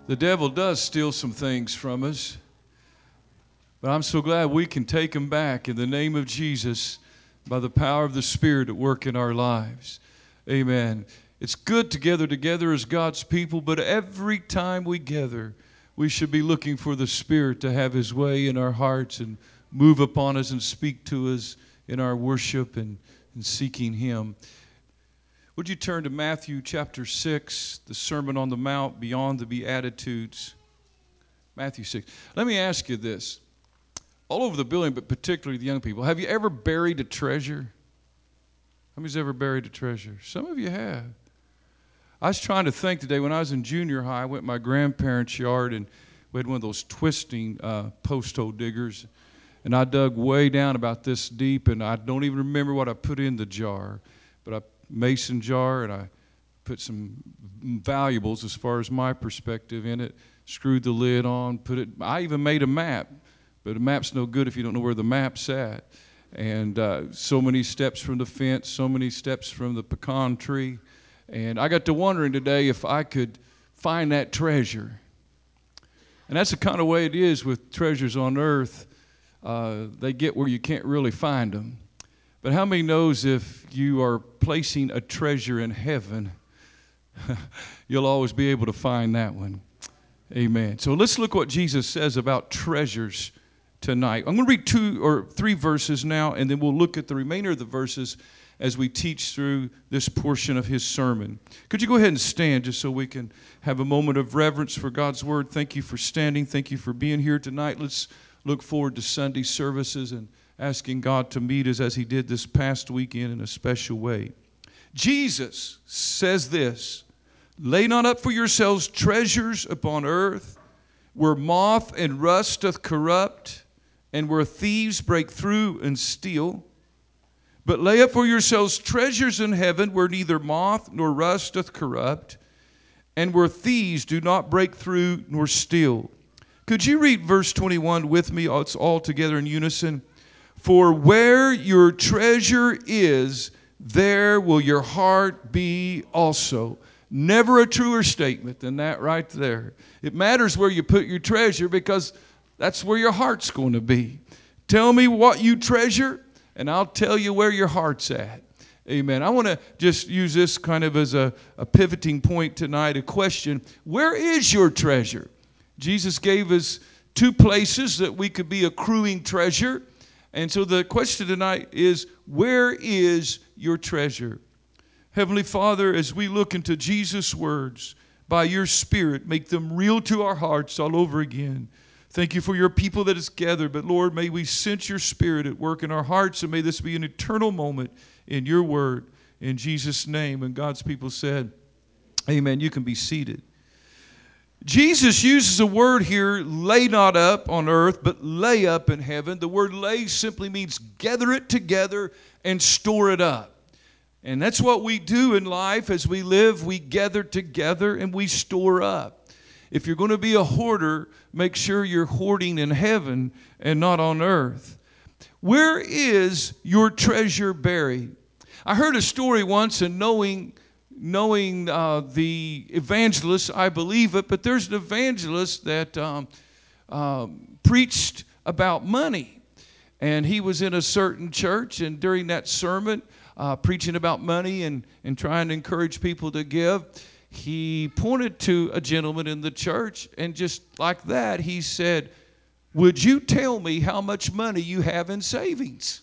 The devil does steal some things from us, but I'm so glad we can take them back in the name of Jesus by the power of the Spirit at work in our lives. Amen. It's good to gather together as God's people, but every time we gather, we should be looking for the Spirit to have His way in our hearts and move upon us and speak to us in our worship and seeking Him. Would you turn to Matthew chapter 6, the Sermon on the Mount, Beyond the Beatitudes? Matthew 6. Let me ask you this. All over the building, but particularly the young people, have you ever buried a treasure? How many's ever buried a treasure? Some of you have. I was trying to think today, when I was in junior high, I went to my grandparents' yard, and we had one of those twisting post hole diggers, and I dug way down about this deep, and I don't even remember what I put in the jar, but I mason jar, and I put some valuables as far as my perspective in it, screwed the lid on, I even made a map, but a map's no good if you don't know where the map's at. And so many steps from the fence, so many steps from the pecan tree. And I got to wondering today if I could find that treasure. And that's the kind of way it is with treasures on earth. They get where you can't really find them. But how many knows if you are placing a treasure in heaven, you'll always be able to find that one. Amen. So let's look what Jesus says about treasures tonight. I'm going to read 2 or 3 verses now, and then we'll look at the remainder of the verses as we teach through this portion of his sermon. Could you go ahead and stand just so we can have a moment of reverence for God's word? Thank you for standing. Thank you for being here tonight. Let's look forward to Sunday services and asking God to meet us as he did this past weekend in a special way. Jesus says this, "Lay not up for yourselves treasures upon earth, where moth and rust doth corrupt, and where thieves break through and steal. But lay up for yourselves treasures in heaven, where neither moth nor rust doth corrupt, and where thieves do not break through nor steal." Could you read verse 21 with me? It's all together in unison. "For where your treasure is, there will your heart be also." Never a truer statement than that right there. It matters where you put your treasure because that's where your heart's going to be. Tell me what you treasure, and I'll tell you where your heart's at. Amen. I want to just use this kind of as a pivoting point tonight, a question. Where is your treasure? Jesus gave us 2 places that we could be accruing treasure. And so the question tonight is, where is your treasure? Heavenly Father, as we look into Jesus' words, by your Spirit, make them real to our hearts all over again. Thank you for your people that is gathered. But Lord, may we sense your Spirit at work in our hearts, and may this be an eternal moment in your word. In Jesus' name. And God's people said, amen. You can be seated. Jesus uses a word here, lay not up on earth, but lay up in heaven. The word lay simply means gather it together and store it up. And that's what we do in life as we live. We gather together and we store up. If you're going to be a hoarder, make sure you're hoarding in heaven and not on earth. Where is your treasure buried? I heard a story once, and knowing the evangelist, I believe it, but there's an evangelist that preached about money. And he was in a certain church, and during that sermon, preaching about money and trying to encourage people to give, he pointed to a gentleman in the church, and just like that, he said, "Would you tell me how much money you have in savings?"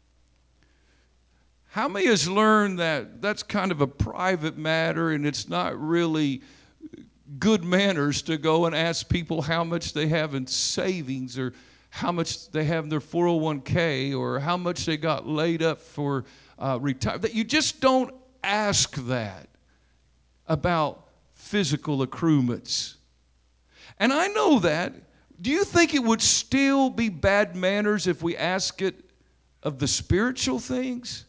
How many has learned that that's kind of a private matter, and it's not really good manners to go and ask people how much they have in savings, or how much they have in their 401k, or how much they got laid up for retirement? That you just don't ask that about physical accruements. And I know that. Do you think it would still be bad manners if we ask it of the spiritual things?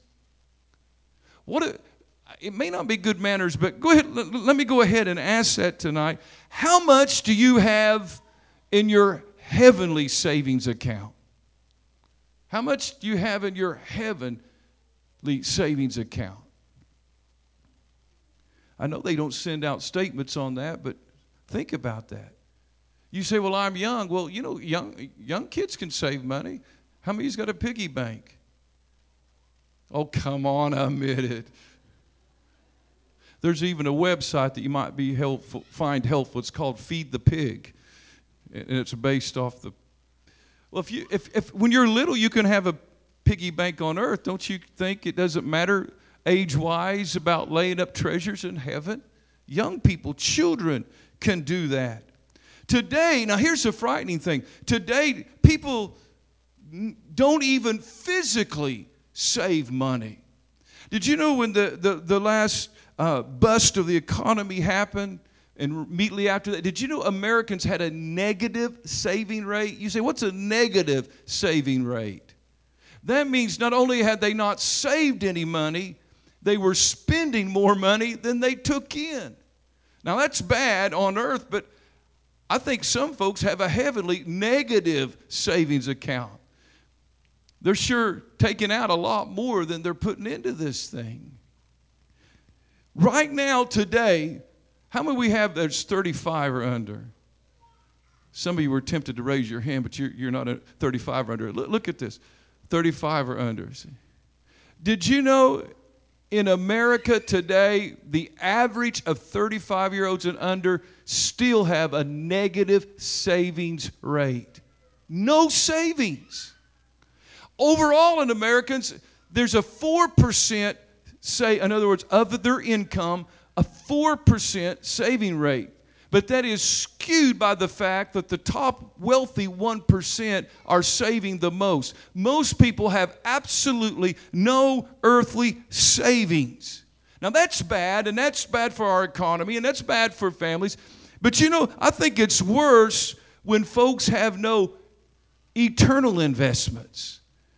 It may not be good manners, but go ahead. Let me go ahead and ask that tonight. How much do you have in your heavenly savings account? How much do you have in your heavenly savings account? I know they don't send out statements on that, but Think about that. You say, well, I'm young. Well, you know, young kids can save money. How many's got a piggy bank? Oh, come on, I admit it. There's even a website that you might find helpful. It's called Feed the Pig, and it's based off the. Well, if when you're little you can have a piggy bank on earth, don't you think it doesn't matter age-wise about laying up treasures in heaven? Young people, children can do that. Today, now here's the frightening thing. Today, people don't even physically save money. Did you know when the last bust of the economy happened, and immediately after that, did you know Americans had a negative saving rate? You say, what's a negative saving rate? That means not only had they not saved any money, they were spending more money than they took in. Now that's bad on earth, but I think some folks have a heavenly negative savings account. They're sure taking out a lot more than they're putting into this thing. Right now, today, how many we have that's 35 or under? Some of you were tempted to raise your hand, but you're not at 35 or under. Look at this, 35 or under. Did you know in America today, the average of 35-year-olds and under still have a negative savings rate? No savings. Overall in Americans, there's a 4%, in other words, of their income, a 4% saving rate. But that is skewed by the fact that the top wealthy 1% are saving the most. Most people have absolutely no earthly savings. Now that's bad, and that's bad for our economy, and that's bad for families. But you know, I think it's worse when folks have no eternal investments,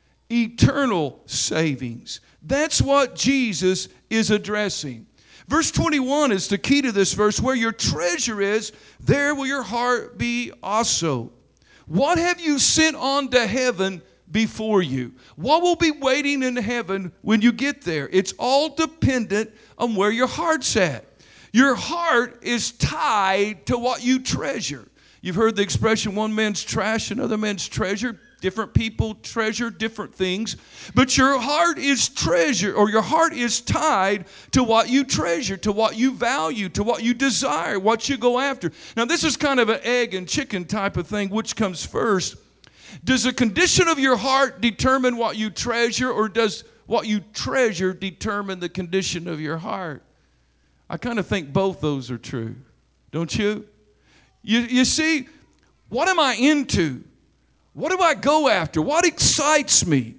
eternal savings. That's what Jesus is addressing. Verse 21 is the key to this verse. Where your treasure is, there will your heart be also. What have you sent on to heaven before you? What will be waiting in heaven when you get there? It's all dependent on where your heart's at. Your heart is tied to what you treasure. You've heard the expression, one man's trash, another man's treasure. Different people treasure different things, but your heart is treasure, or your heart is tied to what you treasure, to what you value, to what you desire, what you go after. Now, this is kind of an egg and chicken type of thing. Which comes first? Does the condition of your heart determine what you treasure, or does what you treasure determine the condition of your heart? I kind of think both those are true, don't you? You see, what am I into? What do I go after? What excites me?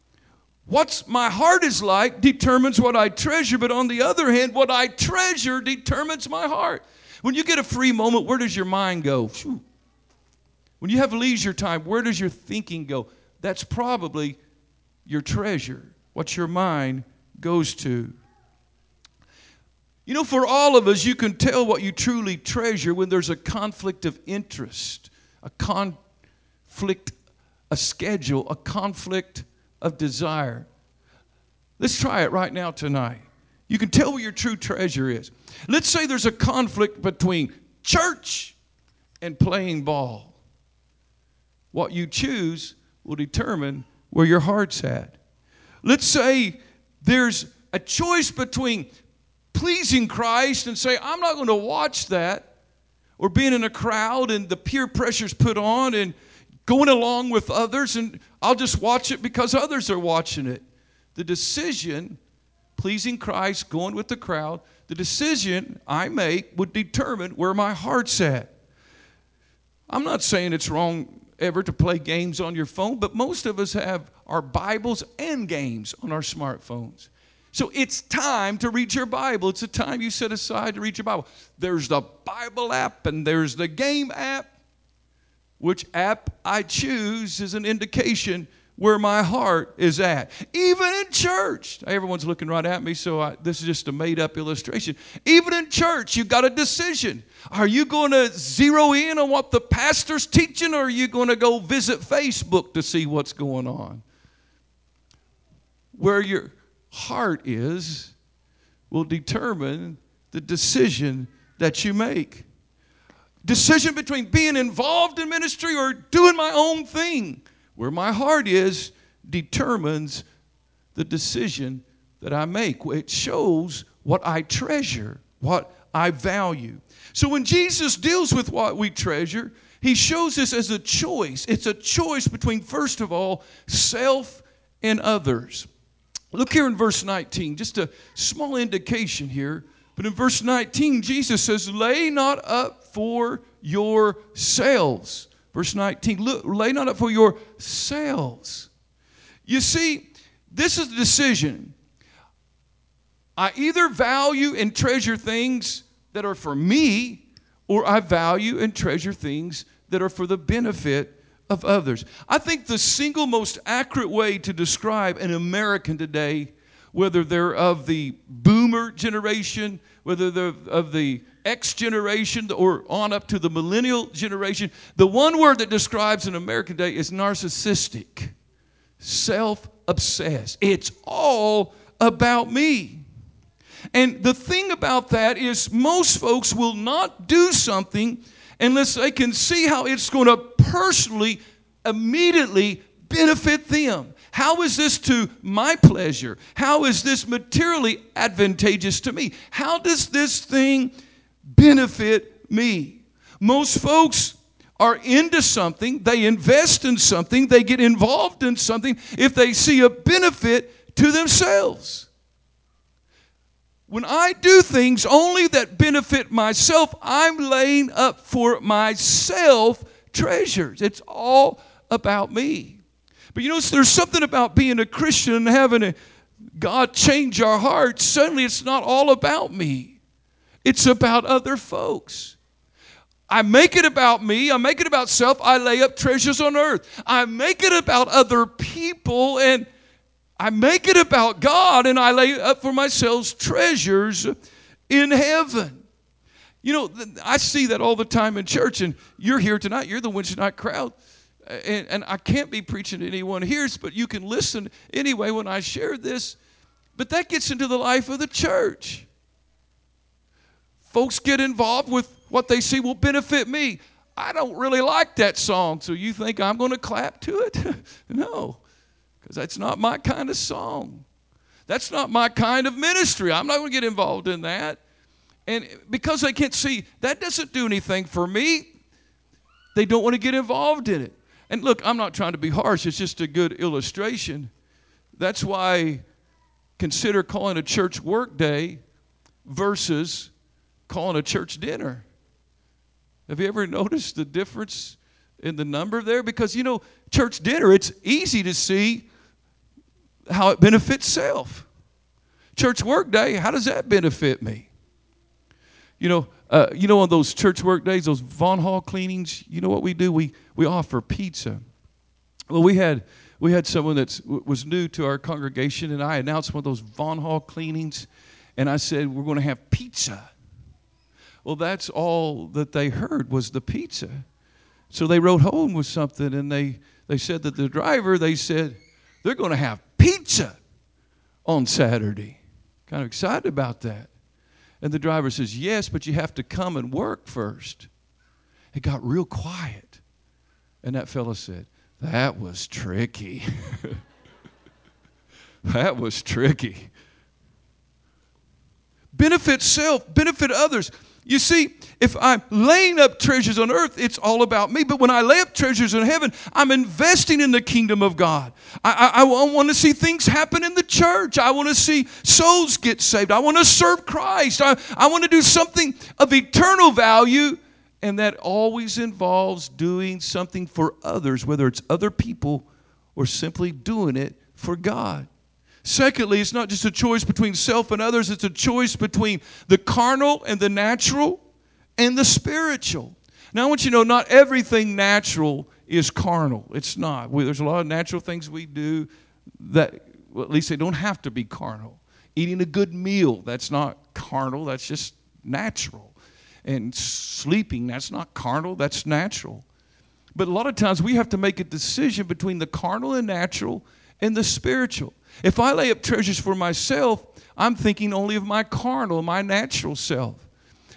What my heart is like determines what I treasure, but on the other hand, what I treasure determines my heart. When you get a free moment, where does your mind go? Whew. When you have leisure time, where does your thinking go? That's probably your treasure, what your mind goes to. You know, for all of us, you can tell what you truly treasure when there's a conflict of interest, a schedule, a conflict of desire. Let's try it right now tonight. You can tell what your true treasure is. Let's say there's a conflict between church and playing ball. What you choose will determine where your heart's at. Let's say there's a choice between pleasing Christ and say, I'm not going to watch that, or being in a crowd and the peer pressure's put on and going along with others, and I'll just watch it because others are watching it. The decision, pleasing Christ, going with the crowd, the decision I make would determine where my heart's at. I'm not saying it's wrong ever to play games on your phone, but most of us have our Bibles and games on our smartphones. So it's time to read your Bible. It's a time you set aside to read your Bible. There's the Bible app and there's the game app. Which app I choose is an indication where my heart is at. Even in church. Everyone's looking right at me, so this is just a made-up illustration. Even in church, you've got a decision. Are you going to zero in on what the pastor's teaching, or are you going to go visit Facebook to see what's going on? Where your heart is will determine the decision that you make. decision between being involved in ministry or doing my own thing. Where my heart is determines the decision that I make. It shows what I treasure, what I value. So when Jesus deals with what we treasure, he shows us as a choice. It's a choice between, first of all, self and others. Look here in verse 19, just a small indication here. But in verse 19, Jesus says, lay not up for yourselves. Verse 19, look, lay not up for yourselves. You see, this is the decision. I either value and treasure things that are for me, or I value and treasure things that are for the benefit of others. I think the single most accurate way to describe an American today, whether they're of the boomer generation, whether they're of the X generation, or on up to the millennial generation, the one word that describes an American today is narcissistic, self-obsessed. It's all about me. And the thing about that is most folks will not do something unless they can see how it's going to personally, immediately benefit them. How is this to my pleasure? How is this materially advantageous to me? How does this thing benefit me? Most folks are into something, they invest in something, they get involved in something if they see a benefit to themselves. When I do things only that benefit myself, I'm laying up for myself treasures. It's all about me. But you know, there's something about being a Christian and having God change our hearts. Suddenly it's not all about me. It's about other folks. I make it about me. I make it about self. I lay up treasures on earth. I make it about other people, and I make it about God, and I lay up for myself treasures in heaven. You know, I see that all the time in church, and you're here tonight. You're the Wednesday night crowd. And I can't be preaching to anyone here, but you can listen anyway when I share this. But that gets into the life of the church. Folks get involved with what they see will benefit me. I don't really like that song, so you think I'm going to clap to it? No. Because that's not my kind of song. That's not my kind of ministry. I'm not going to get involved in that. And because they can't see, that doesn't do anything for me, they don't want to get involved in it. And look, I'm not trying to be harsh. It's just a good illustration. That's why consider calling a church work day versus calling a church dinner. Have you ever noticed the difference in the number there? Because, you know, church dinner, it's easy to see how it benefits self. Church work day, how does that benefit me? You know, on those church work days, those Von Hall cleanings, you know what we do? We offer pizza. Well, we had someone that was new to our congregation, and I announced one of those Von Hall cleanings, and I said, we're going to have pizza. Well, that's all that they heard was the pizza. So they rode home with something, and they said that the driver, they said, they're going to have pizza on Saturday. Kind of excited about that. And the driver says, yes, but you have to come and work first. It got real quiet. And that fellow said, that was tricky. That was tricky. Benefit self, benefit others. You see, if I'm laying up treasures on earth, it's all about me. But when I lay up treasures in heaven, I'm investing in the kingdom of God. I want to see things happen in the church. I want to see souls get saved. I want to serve Christ. I want to do something of eternal value. And that always involves doing something for others, whether it's other people or simply doing it for God. Secondly, it's not just a choice between self and others. It's a choice between the carnal and the natural and the spiritual. Now, I want you to know not everything natural is carnal. It's not. There's a lot of natural things we do that, well, at least they don't have to be carnal. Eating a good meal, that's not carnal. That's just natural. And sleeping, that's not carnal. That's natural. But a lot of times we have to make a decision between the carnal and natural and the spiritual. If I lay up treasures for myself, I'm thinking only of my carnal, my natural self.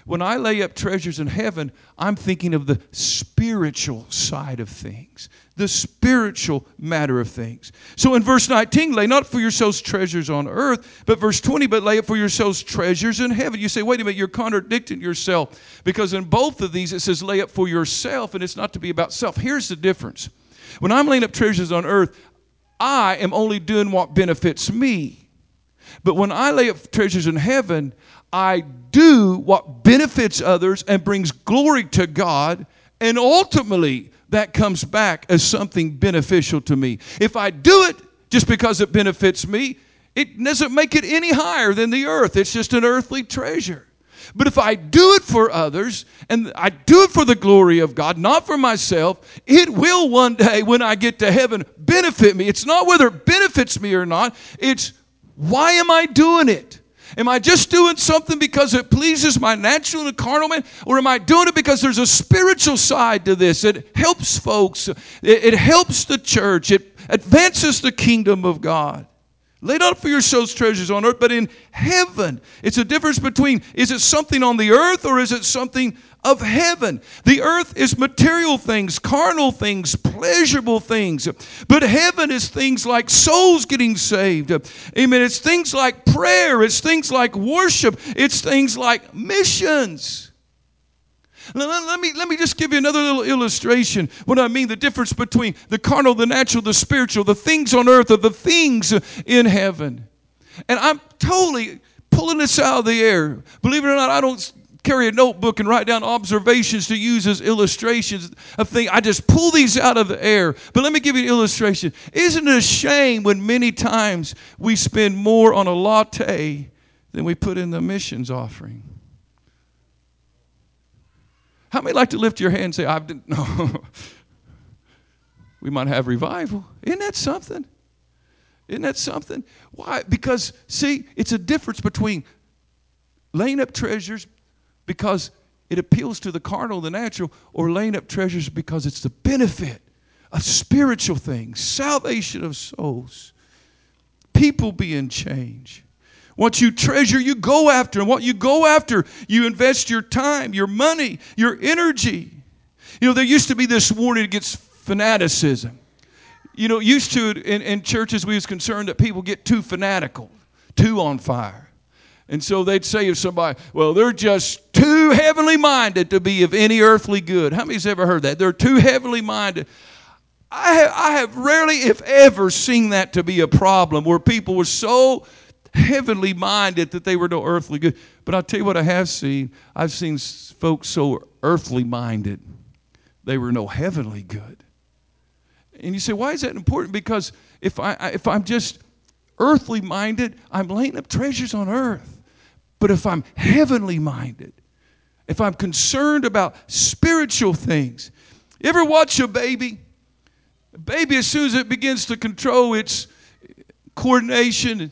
When I lay up treasures in heaven, I'm thinking of the spiritual side of things, the spiritual matter of things. So in verse 19, lay not for yourselves treasures on earth, but verse 20, but lay up for yourselves treasures in heaven. You say, wait a minute, you're contradicting yourself, because in both of these it says lay up for yourself, and it's not to be about self. Here's the difference. When I'm laying up treasures on earth, I am only doing what benefits me. But when I lay up treasures in heaven, I do what benefits others and brings glory to God, and ultimately that comes back as something beneficial to me. If I do it just because it benefits me, it doesn't make it any higher than the earth. It's just an earthly treasure. But if I do it for others, and I do it for the glory of God, not for myself, it will one day, when I get to heaven, benefit me. It's not whether it benefits me or not. It's, why am I doing it? Am I just doing something because it pleases my natural and carnal man? Or am I doing it because there's a spiritual side to this? It helps folks. It helps the church. It advances the kingdom of God. Lay not for yourselves treasures on earth, but in heaven. It's a difference between, is it something on the earth or is it something of heaven? The earth is material things, carnal things, pleasurable things. But heaven is things like souls getting saved. Amen. It's things like prayer. It's things like worship. It's things like missions. Let me just give you another little illustration. What I mean, the difference between the carnal, the natural, the spiritual, the things on earth, or the things in heaven. And I'm totally pulling this out of the air. Believe it or not, I don't carry a notebook and write down observations to use as illustrations of things. I just pull these out of the air. But let me give you an illustration. Isn't it a shame when many times we spend more on a latte than we put in the missions offering? How many like to lift your hand and say, I've done, no. We might have revival. Isn't that something? Isn't that something? Why? Because, see, it's a difference between laying up treasures because it appeals to the carnal, the natural, or laying up treasures because it's the benefit of spiritual things, salvation of souls, people being changed. What you treasure, you go after. And what you go after, you invest your time, your money, your energy. You know, there used to be this warning against fanaticism. You know, used to in churches, we was concerned that people get too fanatical, too on fire. And so they'd say of somebody, well, they're just too heavenly minded to be of any earthly good. How many's ever heard that? They're too heavenly minded. I have rarely, if ever, seen that to be a problem where people were so heavenly minded that they were no earthly good. But I'll tell you what I have seen. I've seen folks so earthly minded they were no heavenly good. And you say, why is that important? Because if I'm just earthly minded, I'm laying up treasures on earth. But if I'm heavenly minded, if I'm concerned about spiritual things, you ever watch a baby? A baby, as soon as it begins to control its coordination,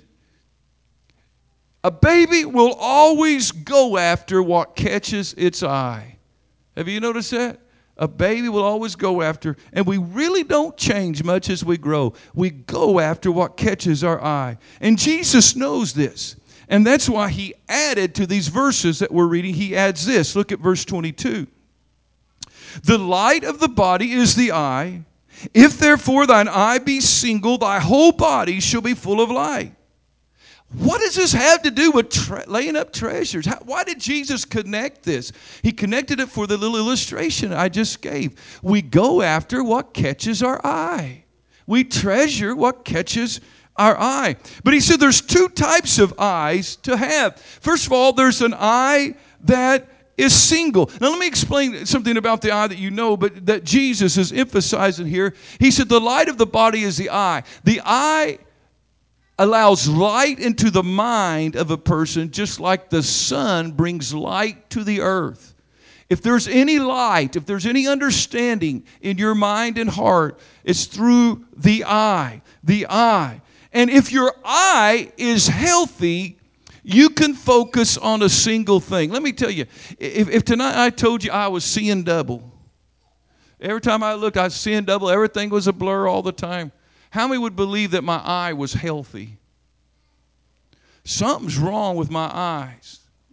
a baby will always go after what catches its eye. Have you noticed that? A baby will always go after, and we really don't change much as we grow. We go after what catches our eye. And Jesus knows this. And that's why he added to these verses that we're reading, he adds this. Look at verse 22. The light of the body is the eye. If therefore thine eye be single, thy whole body shall be full of light. What does this have to do with laying up treasures? Why did Jesus connect this? He connected it for the little illustration I just gave. We go after what catches our eye. We treasure what catches our eye. But he said there's two types of eyes to have. First of all, there's an eye that is single. Now let me explain something about the eye that you know, but that Jesus is emphasizing here. He said the light of the body is the eye. The eye allows light into the mind of a person just like the sun brings light to the earth. If there's any light, if there's any understanding in your mind and heart, it's through the eye. The eye. And if your eye is healthy, you can focus on a single thing. Let me tell you, if tonight I told you I was seeing double, every time I looked, I was seeing double, everything was a blur all the time. How many would believe that my eye was healthy? Something's wrong with my eyes.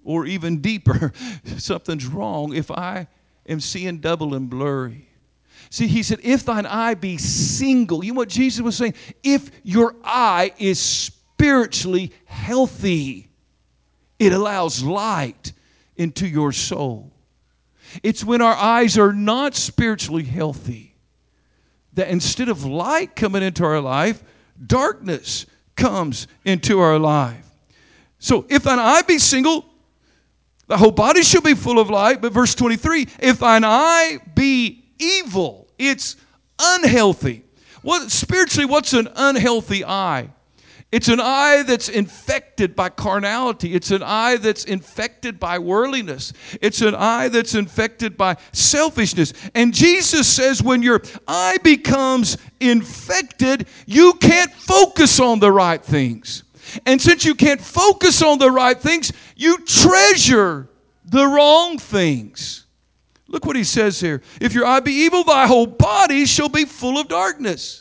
or even deeper, something's wrong if I am seeing double and blurry. See, he said, if thine eye be single. You know what Jesus was saying? If your eye is spiritually healthy, it allows light into your soul. It's when our eyes are not spiritually healthy that instead of light coming into our life, darkness comes into our life. So if thine eye be single, the whole body shall be full of light. But verse 23, if thine eye be evil, it's unhealthy. Spiritually, what's an unhealthy eye? It's an eye that's infected by carnality. It's an eye that's infected by worldliness. It's an eye that's infected by selfishness. And Jesus says when your eye becomes infected, you can't focus on the right things. And since you can't focus on the right things, you treasure the wrong things. Look what he says here. If your eye be evil, thy whole body shall be full of darkness.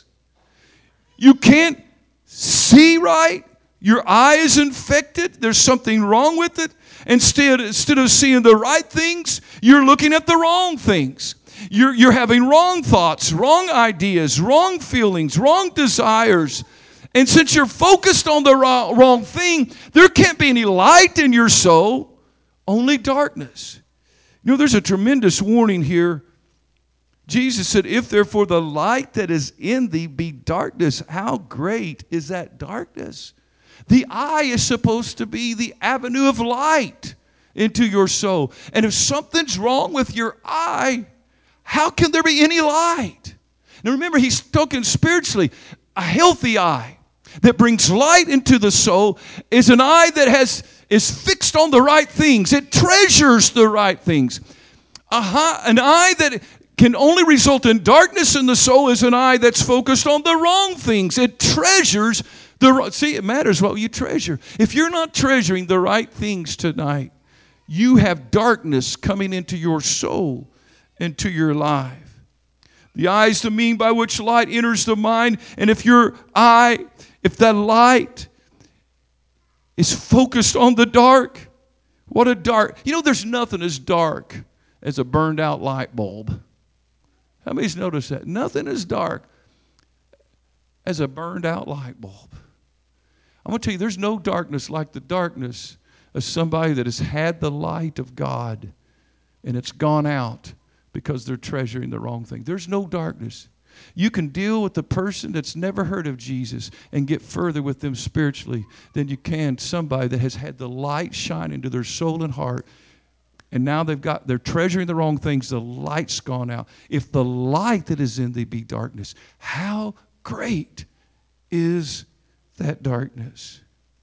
You can't see right. Your eye is infected. There's something wrong with it. Instead of seeing the right things, you're looking at the wrong things. You're having wrong thoughts, wrong ideas, wrong feelings, wrong desires. And since you're focused on the wrong thing, there can't be any light in your soul, only darkness. You know, there's a tremendous warning here. Jesus said, if therefore the light that is in thee be darkness, how great is that darkness? The eye is supposed to be the avenue of light into your soul. And if something's wrong with your eye, how can there be any light? Now remember, he's talking spiritually. A healthy eye that brings light into the soul is an eye that is fixed on the right things. It treasures the right things. An eye that can only result in darkness in the soul is an eye that's focused on the wrong things. It treasures it matters what you treasure. If you're not treasuring the right things tonight, you have darkness coming into your soul, into your life. The eye is the mean by which light enters the mind. And if that light is focused on the dark, what a dark. You know, there's nothing as dark as a burned out light bulb. How many's noticed that? Nothing as dark as a burned out light bulb. I'm going to tell you, there's no darkness like the darkness of somebody that has had the light of God and it's gone out because they're treasuring the wrong thing. There's no darkness. You can deal with the person that's never heard of Jesus and get further with them spiritually than you can somebody that has had the light shine into their soul and heart. And now they're treasuring the wrong things. The light's gone out. If the light that is in thee be darkness, how great is that darkness?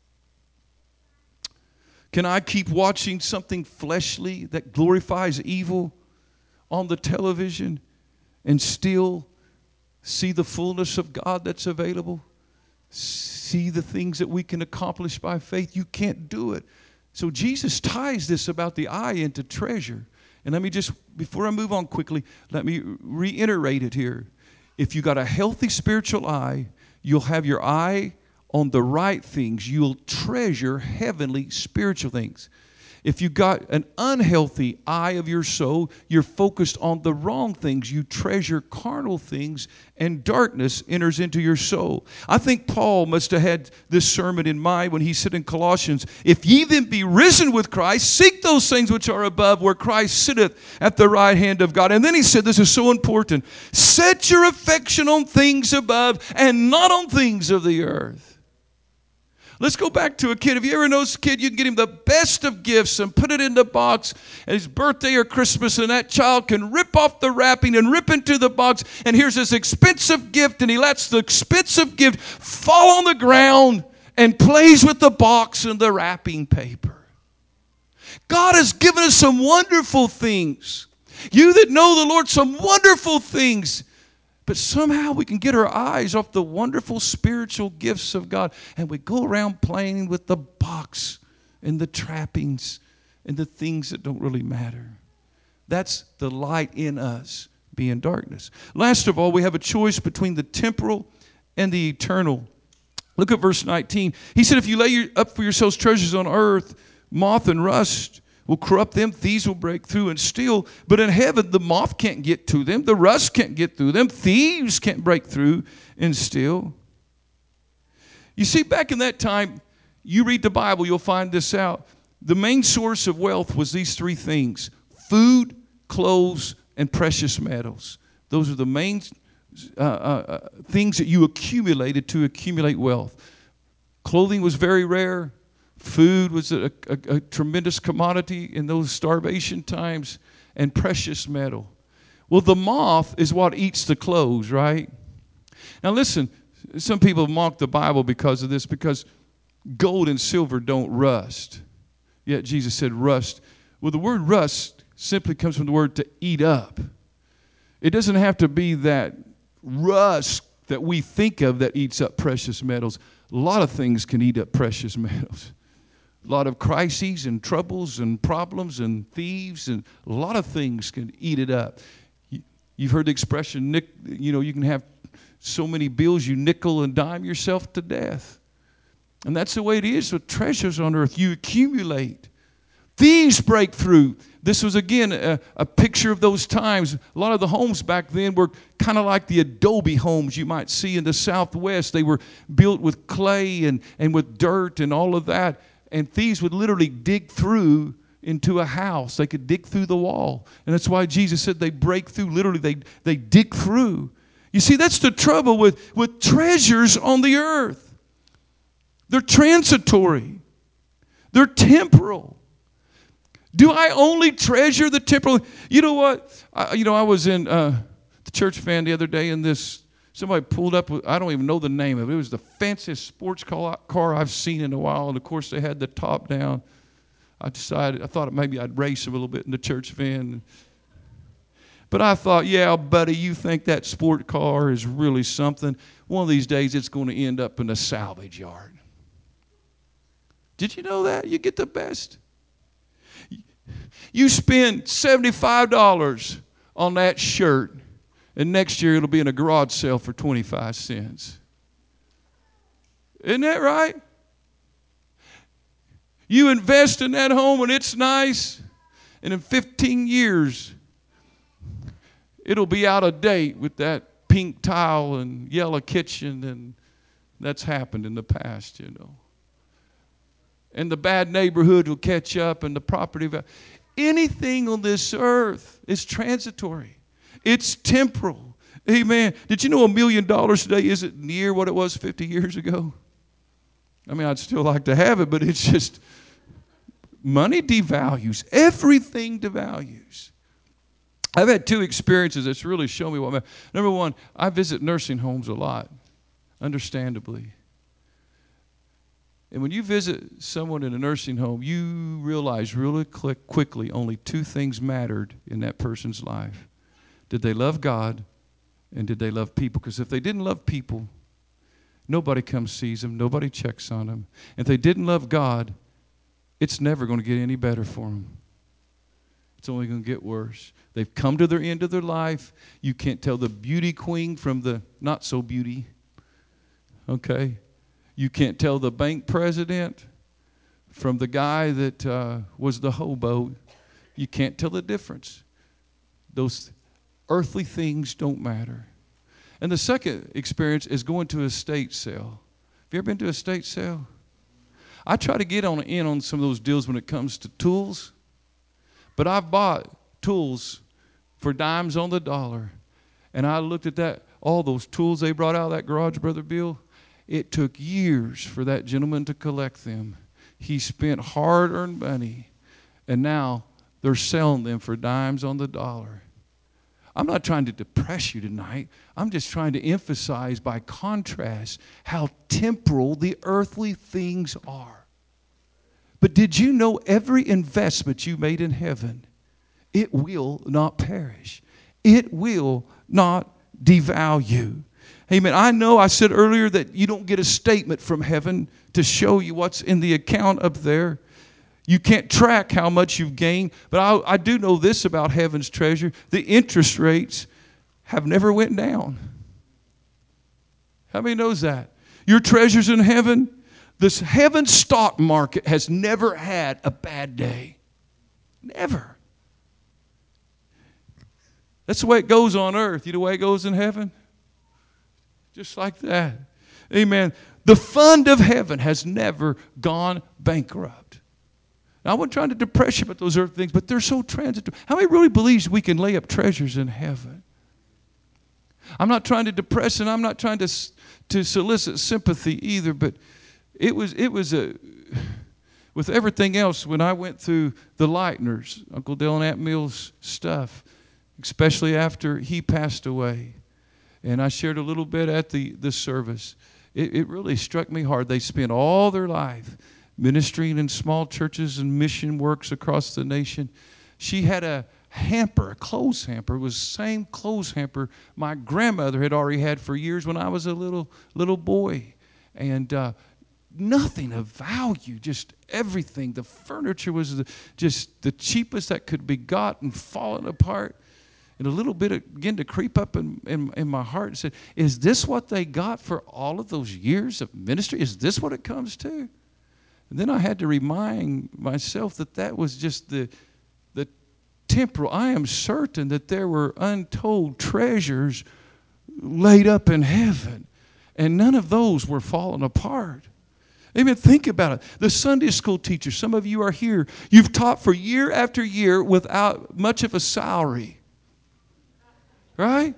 Can I keep watching something fleshly that glorifies evil on the television and still see the fullness of God that's available? See the things that we can accomplish by faith? You can't do it. So Jesus ties this about the eye into treasure. And let me just, before I move on quickly, let me reiterate it here. If you got a healthy spiritual eye, you'll have your eye on the right things. You'll treasure heavenly spiritual things. If you got an unhealthy eye of your soul, you're focused on the wrong things. You treasure carnal things, and darkness enters into your soul. I think Paul must have had this sermon in mind when he said in Colossians, if ye then be risen with Christ, seek those things which are above, where Christ sitteth at the right hand of God. And then he said, this is so important, set your affection on things above and not on things of the earth. Let's go back to a kid. Have you ever noticed a kid, you can get him the best of gifts and put it in the box at his birthday or Christmas, and that child can rip off the wrapping and rip into the box, and here's this expensive gift, and he lets the expensive gift fall on the ground and plays with the box and the wrapping paper. God has given us some wonderful things. You that know the Lord, some wonderful things. But somehow we can get our eyes off the wonderful spiritual gifts of God, and we go around playing with the box and the trappings and the things that don't really matter. That's the light in us being darkness. Last of all, we have a choice between the temporal and the eternal. Look at verse 19. He said, if you lay up for yourselves treasures on earth, Moth and rust will corrupt them. Thieves will break through and steal. But in heaven, the moth can't get to them. The rust can't get through them. Thieves can't break through and steal. You see, back in that time, you read the Bible, you'll find this out. The main source of wealth was these three things: food, clothes, and precious metals. Those are the main things that you accumulated to accumulate wealth. Clothing was very rare. Food was a tremendous commodity in those starvation times, and precious metal. Well, the moth is what eats the clothes, right? Now listen, some people mock the Bible because of this, because gold and silver don't rust. Yet Jesus said rust. Well, the word rust simply comes from the word to eat up. It doesn't have to be that rust that we think of that eats up precious metals. A lot of things can eat up precious metals. A lot of crises and troubles and problems and thieves and a lot of things can eat it up. You've heard the expression, you can have so many bills you nickel and dime yourself to death. And that's the way it is with treasures on earth. You accumulate. Thieves break through. This was, again, a picture of those times. A lot of the homes back then were kind of like the adobe homes you might see in the Southwest. They were built with clay and with dirt and all of that. And thieves would literally dig through into a house. They could dig through the wall. And that's why Jesus said they break through. Literally, they dig through. You see, that's the trouble with treasures on the earth. They're transitory. They're temporal. Do I only treasure the temporal? You know what? I was in the church van the other day, and somebody pulled up with, I don't even know the name of it. It was the fanciest sports car I've seen in a while. And, of course, they had the top down. I thought maybe I'd race a little bit in the church van. But I thought, yeah, buddy, you think that sport car is really something? One of these days it's going to end up in a salvage yard. Did you know that? You get the best. You spend $75 on that shirt, and next year it'll be in a garage sale for 25 cents. Isn't that right? You invest in that home and it's nice, and in 15 years it'll be out of date with that pink tile and yellow kitchen, and that's happened in the past, And the bad neighborhood will catch up, and the property value. Anything on this earth is transitory. It's temporal. Amen. Did you know $1 million today isn't near what it was 50 years ago? I mean, I'd still like to have it, but it's just money devalues. Everything devalues. I've had two experiences that's really shown me what. Number one, I visit nursing homes a lot, understandably. And when you visit someone in a nursing home, you realize really quickly only two things mattered in that person's life. Did they love God, and did they love people? Because if they didn't love people, nobody comes sees them, nobody checks on them. If they didn't love God, it's never going to get any better for them. It's only going to get worse. They've come to their end of their life. You can't tell the beauty queen from the not so beauty. Okay? You can't tell the bank president from the guy that was the hobo. You can't tell the difference. Those earthly things don't matter. And the second experience is going to a estate sale. Have you ever been to an estate sale? I try to get in on some of those deals when it comes to tools. But I've bought tools for dimes on the dollar. And I looked at all those tools they brought out of that garage, Brother Bill. It took years for that gentleman to collect them. He spent hard-earned money, and now they're selling them for dimes on the dollar. I'm not trying to depress you tonight. I'm just trying to emphasize by contrast how temporal the earthly things are. But did you know every investment you made in heaven, it will not perish. It will not devalue. Amen. I know I said earlier that you don't get a statement from heaven to show you what's in the account up there. You can't track how much you've gained. But I do know this about heaven's treasure. The interest rates have never went down. How many knows that? Your treasures in heaven, This heaven stock market has never had a bad day. Never. That's the way it goes on earth. You know the way it goes in heaven? Just like that. Amen. The fund of heaven has never gone bankrupt. Now, I wasn't trying to depress you about those earth things, but they're so transitory. How many really believes we can lay up treasures in heaven? I'm not trying to depress, and I'm not trying to solicit sympathy either, but it was with everything else, when I went through the Lightners, Uncle Dale and Aunt Mill's stuff, especially after he passed away, and I shared a little bit at the service, it really struck me hard. They spent all their life ministering in small churches and mission works across the nation. She had a hamper, a clothes hamper. It was the same clothes hamper my grandmother had already had for years when I was a little boy. And nothing of value, just everything. The furniture was just the cheapest that could be got and falling apart. And a little bit began to creep up in my heart and said, is this what they got for all of those years of ministry? Is this what it comes to? And then I had to remind myself that was just the temporal. I am certain that there were untold treasures laid up in heaven, and none of those were falling apart. Amen. Think about it. The Sunday school teachers, some of you are here, you've taught for year after year without much of a salary. Right?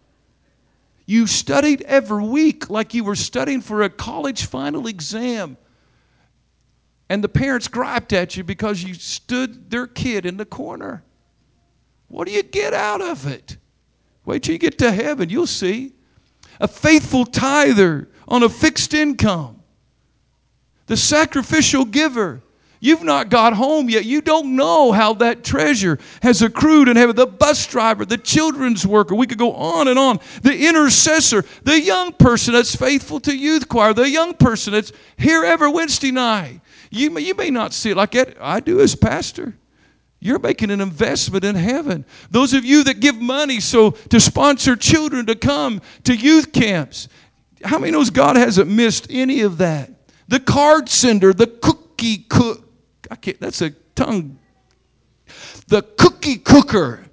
You studied every week like you were studying for a college final exam. And the parents griped at you because you stood their kid in the corner. What do you get out of it? Wait till you get to heaven, you'll see. A faithful tither on a fixed income. The sacrificial giver. You've not got home yet. You don't know how that treasure has accrued in heaven. The bus driver, the children's worker. We could go on and on. The intercessor, the young person that's faithful to youth choir, the young person that's here every Wednesday night. You may not see it like that. I do as pastor. You're making an investment in heaven. Those of you that give money to sponsor children to come to youth camps. How many knows God hasn't missed any of that? The card sender, the cookie cook. That's a tongue. The cookie cooker.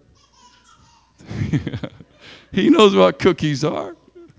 He knows what cookies are.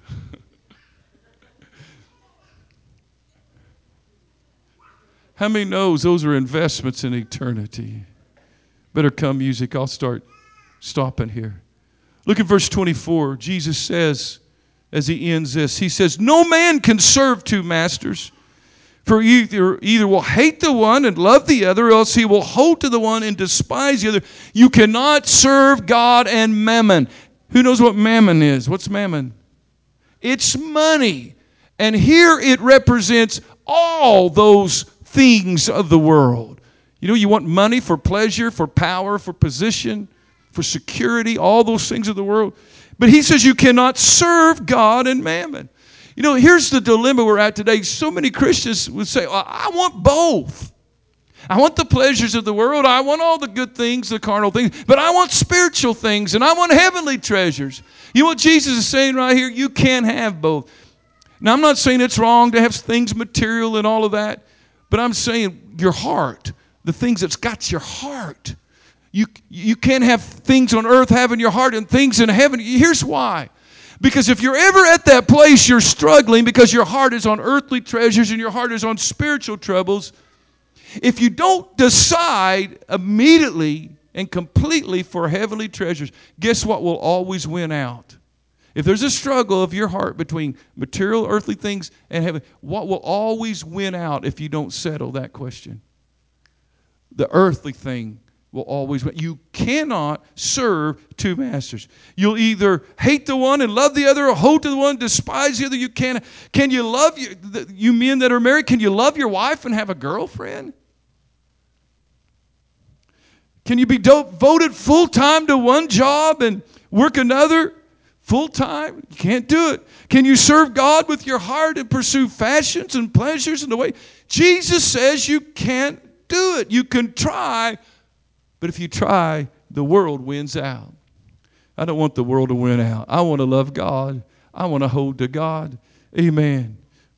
How many knows those are investments in eternity? Better come, music. I'll start stopping here. Look at verse 24. Jesus says, as he ends this, he says, no man can serve two masters. For either will hate the one and love the other, or else he will hold to the one and despise the other. You cannot serve God and mammon. Who knows what mammon is? What's mammon? It's money. And here it represents all those things of the world. You know, you want money for pleasure, for power, for position, for security, all those things of the world. But he says you cannot serve God and mammon. You know, here's the dilemma we're at today. So many Christians would say, well, I want both. I want the pleasures of the world. I want all the good things, the carnal things. But I want spiritual things, and I want heavenly treasures. You know what Jesus is saying right here? You can't have both. Now, I'm not saying it's wrong to have things material and all of that. But I'm saying your heart, the things that's got your heart. You can't have things on earth having your heart and things in heaven. Here's why. Because if you're ever at that place, you're struggling because your heart is on earthly treasures and your heart is on spiritual troubles. If you don't decide immediately and completely for heavenly treasures, guess what will always win out? If there's a struggle of your heart between material, earthly things and heaven, what will always win out if you don't settle that question? The earthly thing will always win. You cannot serve two masters. You'll either hate the one and love the other, or hold to the one, despise the other. You can't. Can you love you men that are married? Can you love your wife and have a girlfriend? Can you be devoted full time to one job and work another full time? You can't do it. Can you serve God with your heart and pursue fashions and pleasures in the way? Jesus says you can't do it. You can try. But if you try, the world wins out. I don't want the world to win out. I want to love God. I want to hold to God. Amen.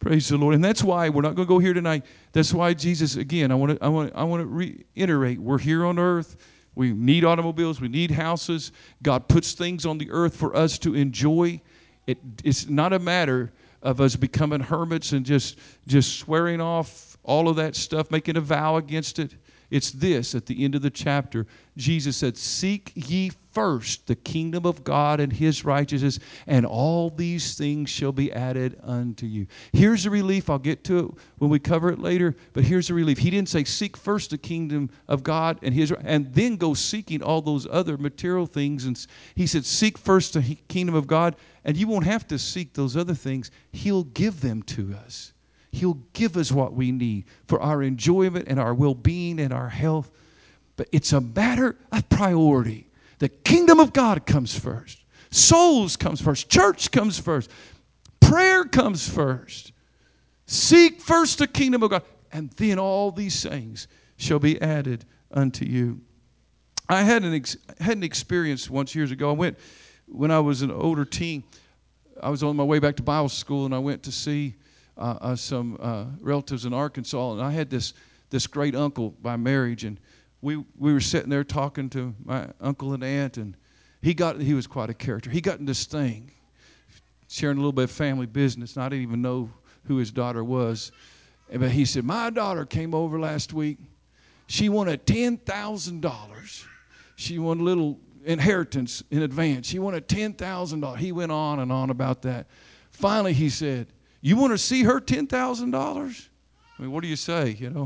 Praise the Lord. And that's why we're not going to go here tonight. That's why Jesus, again, I want to reiterate, we're here on earth. We need automobiles. We need houses. God puts things on the earth for us to enjoy. It's not a matter of us becoming hermits and just swearing off all of that stuff, making a vow against it. It's this, at the end of the chapter, Jesus said, seek ye first the kingdom of God and his righteousness, and all these things shall be added unto you. Here's the relief. I'll get to it when we cover it later, but here's the relief. He didn't say seek first the kingdom of God and then go seeking all those other material things. And he said, seek first the kingdom of God, and you won't have to seek those other things. He'll give them to us. He'll give us what we need for our enjoyment and our well-being and our health. But it's a matter of priority. The kingdom of God comes first. Souls comes first. Church comes first. Prayer comes first. Seek first the kingdom of God, and then all these things shall be added unto you. I had an experience once years ago. I went, when I was an older teen, I was on my way back to Bible school, and I went to see some relatives in Arkansas, and I had this great uncle by marriage, and we were sitting there talking to my uncle and aunt, and he was quite a character. He got in this thing, sharing a little bit of family business, and I didn't even know who his daughter was. But he said, my daughter came over last week. She wanted $10,000. She wanted a little inheritance in advance. She wanted $10,000. He went on and on about that. Finally, he said, you want to see her $10,000? I mean, what do you say, you know?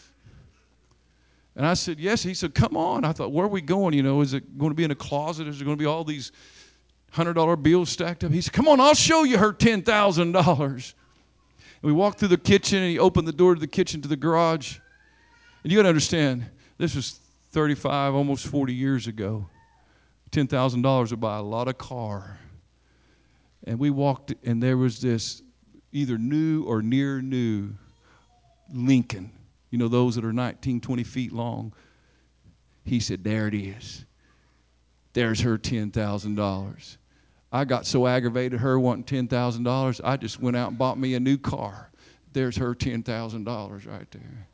And I said, yes. He said, come on. I thought, where are we going? You know, is it going to be in a closet? Is there going to be all these $100 bills stacked up? He said, come on, I'll show you her $10,000. And we walked through the kitchen, and he opened the door to the kitchen to the garage. And you got to understand, this was 35, almost 40 years ago. $10,000 would buy a lot of car. And we walked, and there was this either new or near new Lincoln. You know, those that are 19, 20 feet long. He said, there it is. There's her $10,000. I got so aggravated her wanting $10,000, I just went out and bought me a new car. There's her $10,000 right there.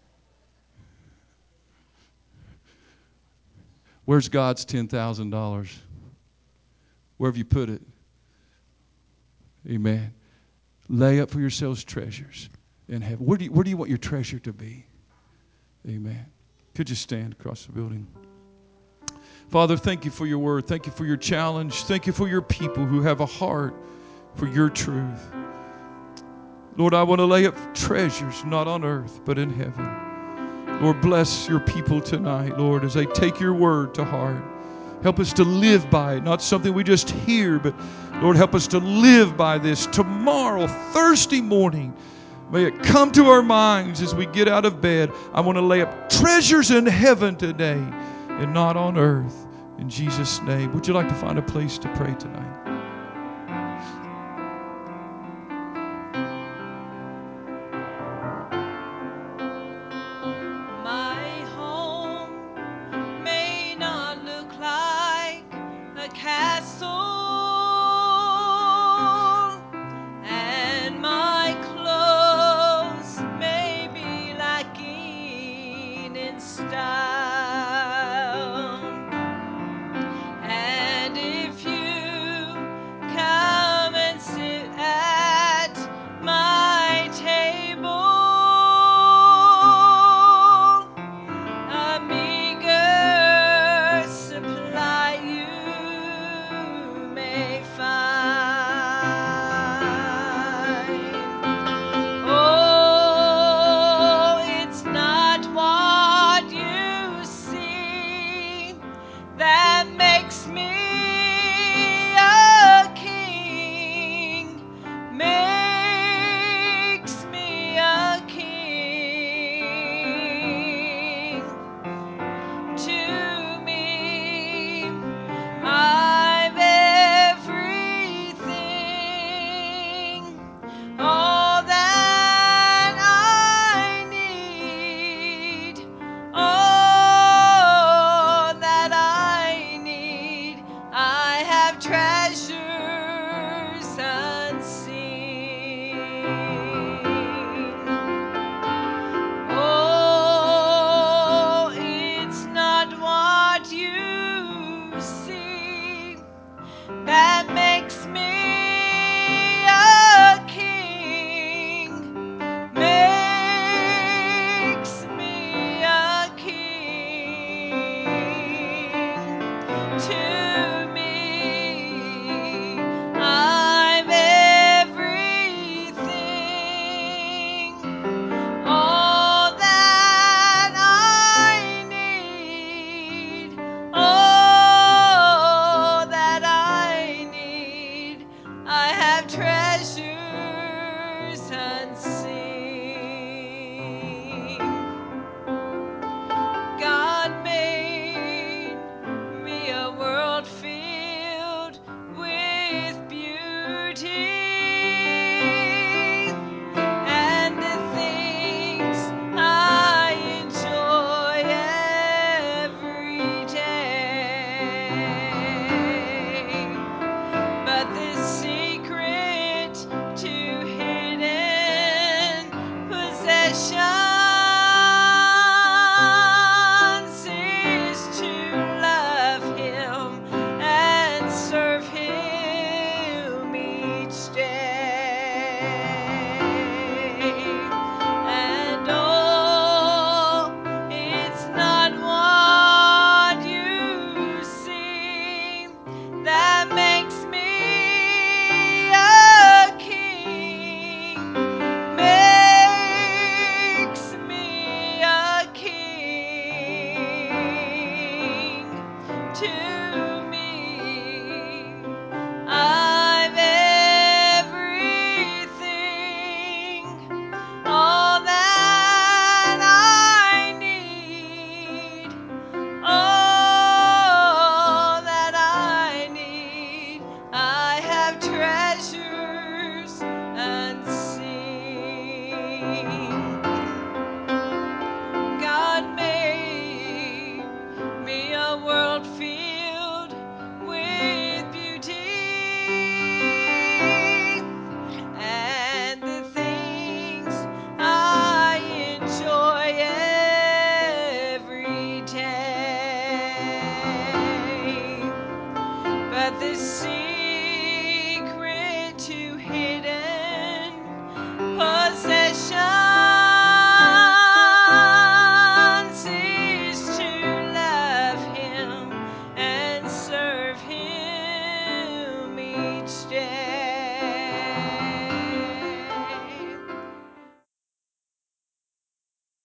Where's God's $10,000? Where have you put it? Amen. Lay up for yourselves treasures in heaven. Where do you want your treasure to be? Amen. Could you stand across the building? Father, thank you for your word. Thank you for your challenge. Thank you for your people who have a heart for your truth. Lord, I want to lay up treasures not on earth but in heaven. Lord, bless your people tonight, Lord, as they take your word to heart. Help us to live by it, not something we just hear, but Lord, help us to live by this. Tomorrow, Thursday morning, may it come to our minds as we get out of bed. I want to lay up treasures in heaven today and not on earth. In Jesus' name. Would you like to find a place to pray tonight? Style.